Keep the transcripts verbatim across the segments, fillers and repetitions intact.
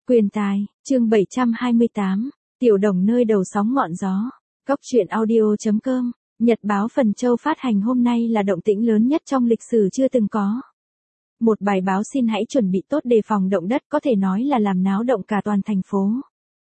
Quyền tài, chương bảy trăm hai mươi tám, Tiểu Đồng nơi đầu sóng ngọn gió. Góc truyện audio.com, Nhật báo Phần Châu phát hành hôm nay là động tĩnh lớn nhất trong lịch sử chưa từng có. Một bài báo xin hãy chuẩn bị tốt đề phòng động đất có thể nói là làm náo động cả toàn thành phố.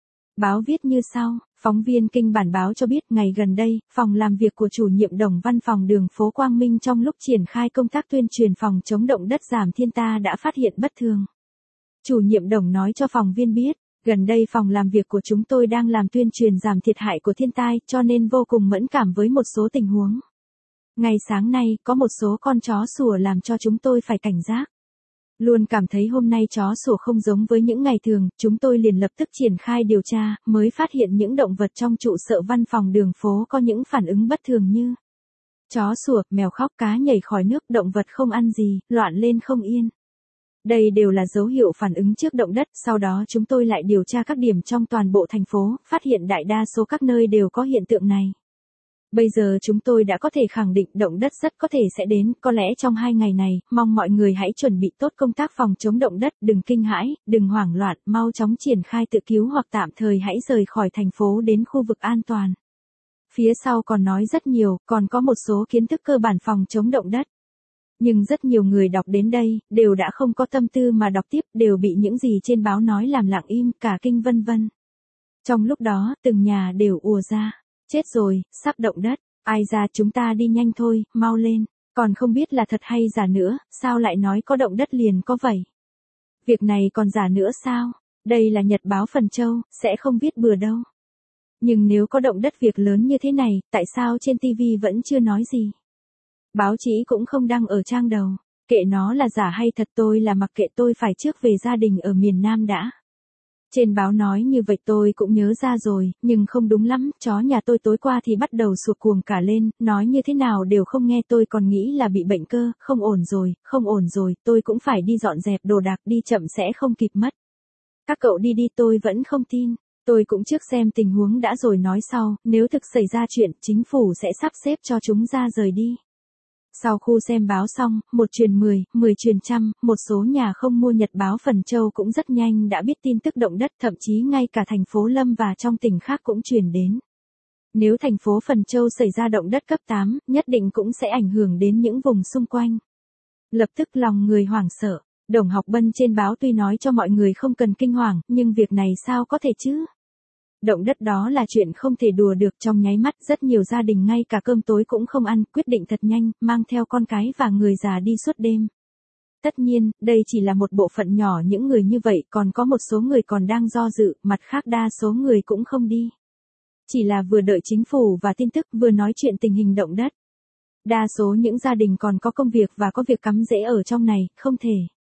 Báo viết như sau, phóng viên Kinh Bản báo cho biết ngày gần đây, phòng làm việc của chủ nhiệm Đồng văn phòng đường phố Quang Minh trong lúc triển khai công tác tuyên truyền phòng chống động đất giảm thiên ta đã phát hiện bất thường. Chủ nhiệm Đồng nói cho phóng viên biết, gần đây phòng làm việc của chúng tôi đang làm tuyên truyền giảm thiệt hại của thiên tai cho nên vô cùng mẫn cảm với một số tình huống. Ngày sáng nay, có một số con chó sủa làm cho chúng tôi phải cảnh giác. Luôn cảm thấy hôm nay chó sủa không giống với những ngày thường, chúng tôi liền lập tức triển khai điều tra, mới phát hiện những động vật trong trụ sở văn phòng đường phố có những phản ứng bất thường như chó sủa, mèo khóc, cá nhảy khỏi nước, động vật không ăn gì, loạn lên không yên. Đây đều là dấu hiệu phản ứng trước động đất, sau đó chúng tôi lại điều tra các điểm trong toàn bộ thành phố, phát hiện đại đa số các nơi đều có hiện tượng này. Bây giờ chúng tôi đã có thể khẳng định động đất rất có thể sẽ đến, có lẽ trong hai ngày này, mong mọi người hãy chuẩn bị tốt công tác phòng chống động đất, đừng kinh hãi, đừng hoảng loạn, mau chóng triển khai tự cứu hoặc tạm thời hãy rời khỏi thành phố đến khu vực an toàn. Phía sau còn nói rất nhiều, còn có một số kiến thức cơ bản phòng chống động đất. Nhưng rất nhiều người đọc đến đây, đều đã không có tâm tư mà đọc tiếp, đều bị những gì trên báo nói làm lặng im, cả kinh vân vân. Trong lúc đó, từng nhà đều ùa ra. Chết rồi, sắp động đất, ai ra chúng ta đi nhanh thôi, mau lên, còn không biết là thật hay giả nữa, sao lại nói có động đất liền có vậy? Việc này còn giả nữa sao? Đây là Nhật báo Phần Châu, sẽ không viết bừa đâu. Nhưng nếu có động đất việc lớn như thế này, tại sao trên ti vi vẫn chưa nói gì? Báo chí cũng không đăng ở trang đầu, kệ nó là giả hay thật tôi là mặc kệ tôi phải trước về gia đình ở miền Nam đã. Trên báo nói như vậy tôi cũng nhớ ra rồi, nhưng không đúng lắm, chó nhà tôi tối qua thì bắt đầu sủa cuồng cả lên, nói như thế nào đều không nghe tôi còn nghĩ là bị bệnh cơ, không ổn rồi, không ổn rồi, tôi cũng phải đi dọn dẹp đồ đạc đi chậm sẽ không kịp mất. Các cậu đi đi tôi vẫn không tin, tôi cũng trước xem tình huống đã rồi nói sau, nếu thực xảy ra chuyện, chính phủ sẽ sắp xếp cho chúng ra rời đi. Sau khu xem báo xong, một truyền mười, mười truyền trăm, một số nhà không mua Nhật báo Phần Châu cũng rất nhanh đã biết tin tức động đất, thậm chí ngay cả thành phố Lâm và trong tỉnh khác cũng truyền đến. Nếu thành phố Phần Châu xảy ra động đất cấp tám, nhất định cũng sẽ ảnh hưởng đến những vùng xung quanh. Lập tức lòng người hoảng sợ, Đồng Học Bân trên báo tuy nói cho mọi người không cần kinh hoàng, nhưng việc này sao có thể chứ? Động đất đó là chuyện không thể đùa được, trong nháy mắt rất nhiều gia đình ngay cả cơm tối cũng không ăn, quyết định thật nhanh, mang theo con cái và người già đi suốt đêm. Tất nhiên, đây chỉ là một bộ phận nhỏ những người như vậy, còn có một số người còn đang do dự, mặt khác đa số người cũng không đi. Chỉ là vừa đợi chính phủ và tin tức vừa nói chuyện tình hình động đất. Đa số những gia đình còn có công việc và có việc cắm rễ ở trong này, không thể.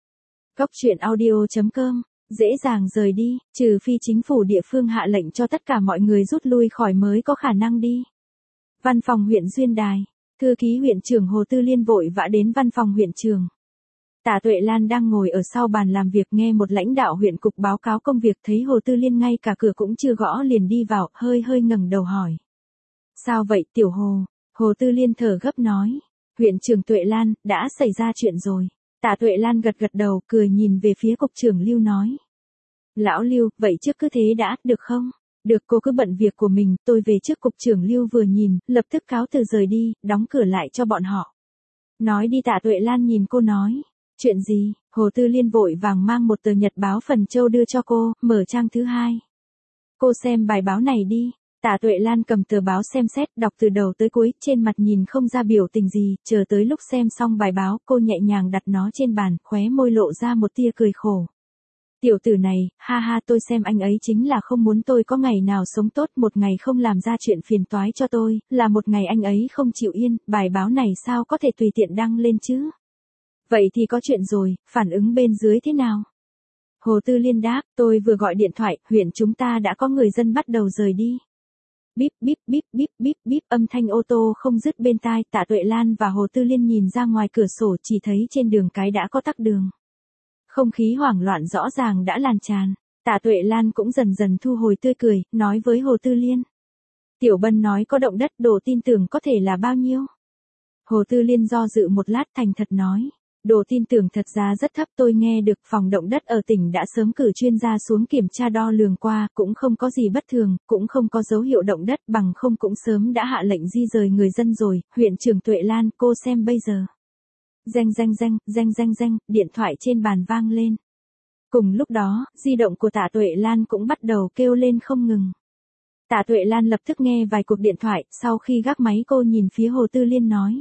Góc truyện audio.com dễ dàng rời đi, trừ phi chính phủ địa phương hạ lệnh cho tất cả mọi người rút lui khỏi mới có khả năng đi. Văn phòng huyện Duyên Đài, thư ký huyện trưởng Hồ Tư Liên vội vã đến văn phòng huyện trưởng. Tạ Tuệ Lan đang ngồi ở sau bàn làm việc nghe một lãnh đạo huyện cục báo cáo công việc, thấy Hồ Tư Liên ngay cả cửa cũng chưa gõ liền đi vào, hơi hơi ngẩng đầu hỏi. Sao vậy Tiểu Hồ? Hồ Tư Liên thở gấp nói. Huyện trưởng Tuệ Lan, đã xảy ra chuyện rồi. Tạ Tuệ Lan gật gật đầu, cười nhìn về phía cục trưởng Lưu nói. Lão Lưu, vậy trước cứ thế đã, được không? Được, cô cứ bận việc của mình, tôi về trước. Cục trưởng Lưu vừa nhìn, lập tức cáo từ rời đi, đóng cửa lại cho bọn họ. Nói đi. Tạ Tuệ Lan nhìn cô nói. Chuyện gì? Hồ Tư Liên vội vàng mang một tờ Nhật báo Phần Châu đưa cho cô, mở trang thứ hai. Cô xem bài báo này đi. Tạ Tuệ Lan cầm tờ báo xem xét, đọc từ đầu tới cuối, trên mặt nhìn không ra biểu tình gì, chờ tới lúc xem xong bài báo, cô nhẹ nhàng đặt nó trên bàn, khóe môi lộ ra một tia cười khổ. Tiểu tử này, ha ha, tôi xem anh ấy chính là không muốn tôi có ngày nào sống tốt, một ngày không làm ra chuyện phiền toái cho tôi, là một ngày anh ấy không chịu yên, bài báo này sao có thể tùy tiện đăng lên chứ? Vậy thì có chuyện rồi, phản ứng bên dưới thế nào? Hồ Tư Liên đáp, tôi vừa gọi điện thoại, huyện chúng ta đã có người dân bắt đầu rời đi. Bíp bíp bíp bíp bíp bíp, âm thanh ô tô không dứt bên tai. Tạ Tuệ Lan và Hồ Tư Liên nhìn ra ngoài cửa sổ, chỉ thấy trên đường cái đã có tắc đường. Không khí hoảng loạn rõ ràng đã lan tràn. Tạ Tuệ Lan cũng dần dần thu hồi tươi cười, nói với Hồ Tư Liên. Tiểu Bân nói có động đất, độ tin tưởng có thể là bao nhiêu? Hồ Tư Liên do dự một lát thành thật nói. Độ tin tưởng thật ra rất thấp, tôi nghe được phòng động đất ở tỉnh đã sớm cử chuyên gia xuống kiểm tra đo lường qua, cũng không có gì bất thường, cũng không có dấu hiệu động đất, bằng không cũng sớm đã hạ lệnh di rời người dân rồi. Huyện trưởng Tuệ Lan, cô xem bây giờ. Reng reng reng, reng reng reng, điện thoại trên bàn vang lên. Cùng lúc đó, di động của Tạ Tuệ Lan cũng bắt đầu kêu lên không ngừng. Tạ Tuệ Lan lập tức nghe vài cuộc điện thoại, sau khi gác máy cô nhìn phía Hồ Tư Liên nói.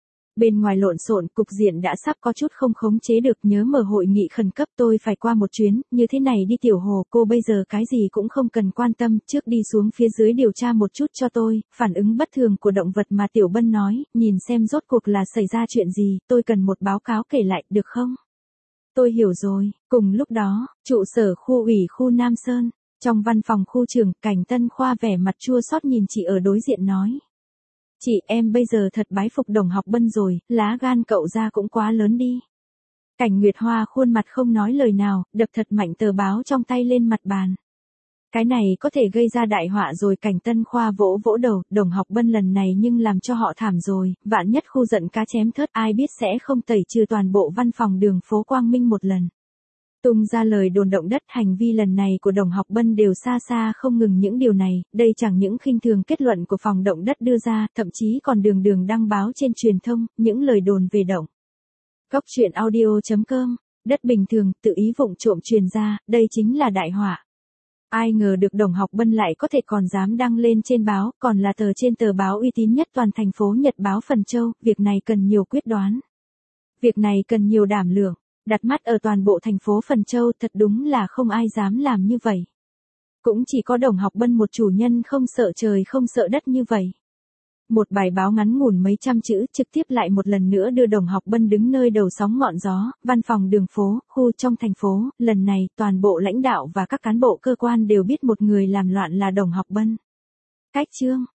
Bên ngoài lộn xộn, cục diện đã sắp có chút không khống chế được, nhớ mở hội nghị khẩn cấp tôi phải qua một chuyến, như thế này đi Tiểu Hồ, cô bây giờ cái gì cũng không cần quan tâm, trước đi xuống phía dưới điều tra một chút cho tôi, phản ứng bất thường của động vật mà Tiểu Bân nói, nhìn xem rốt cuộc là xảy ra chuyện gì, tôi cần một báo cáo kể lại, được không? Tôi hiểu rồi. Cùng lúc đó, trụ sở khu ủy khu Nam Sơn, trong văn phòng khu trưởng, Cảnh Tân Khoa vẻ mặt chua xót nhìn chị ở đối diện nói. Chị, em bây giờ thật bái phục Đồng Học Bân rồi, lá gan cậu ra cũng quá lớn đi. Cảnh Nguyệt Hoa khuôn mặt không nói lời nào, đập thật mạnh tờ báo trong tay lên mặt bàn. Cái này có thể gây ra đại họa rồi. Cảnh Tân Khoa vỗ vỗ đầu, Đồng Học Bân lần này nhưng làm cho họ thảm rồi, vạn nhất khu giận cá chém thớt, ai biết sẽ không tẩy trừ toàn bộ văn phòng đường phố Quang Minh một lần. Tung ra lời đồn động đất, hành vi lần này của Đồng Học Bân đều xa xa không ngừng những điều này, đây chẳng những khinh thường kết luận của phòng động đất đưa ra, thậm chí còn đường đường đăng báo trên truyền thông, những lời đồn về động. Góc truyện audio chấm com, đất bình thường, tự ý vụng trộm truyền ra, đây chính là đại họa. Ai ngờ được Đồng Học Bân lại có thể còn dám đăng lên trên báo, còn là tờ trên tờ báo uy tín nhất toàn thành phố Nhật báo Phần Châu, việc này cần nhiều quyết đoán. Việc này cần nhiều đảm lượng. Đặt mắt ở toàn bộ thành phố Phần Châu, thật đúng là không ai dám làm như vậy. Cũng chỉ có Đồng Học Bân một chủ nhân không sợ trời không sợ đất như vậy. Một bài báo ngắn ngủn mấy trăm chữ trực tiếp lại một lần nữa đưa Đồng Học Bân đứng nơi đầu sóng ngọn gió, văn phòng đường phố, khu trong thành phố, lần này toàn bộ lãnh đạo và các cán bộ cơ quan đều biết một người làm loạn là Đồng Học Bân. Cách chương